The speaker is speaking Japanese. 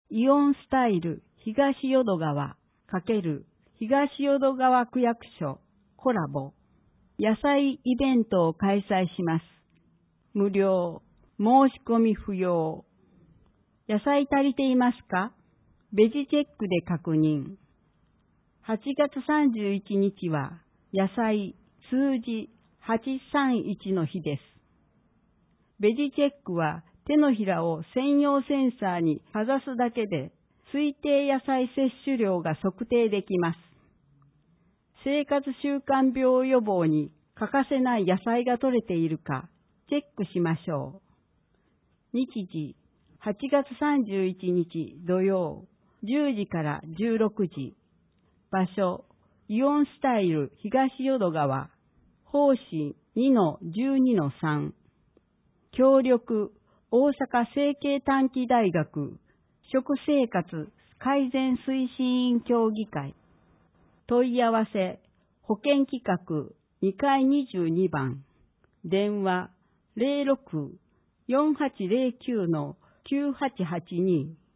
イオンスタイル東淀川×東淀川区役所コラボ野菜イベントを開催します。無料、申し込み不要。野菜足りていますか？ベジチェックで確認。8月31日は野菜数字831の日です。ベジチェックは手のひらを専用センサーにかざすだけで推定野菜摂取量が測定できます。生活習慣病予防に欠かせない野菜が取れているかチェックしましょう。日時8月31日土曜10時から16時。場所イオンスタイル東淀川方針 2-12-3。協力大阪成蹊短期大学食生活改善推進委員協議会。問い合わせ保健企画2階22番電話 06-4809-9882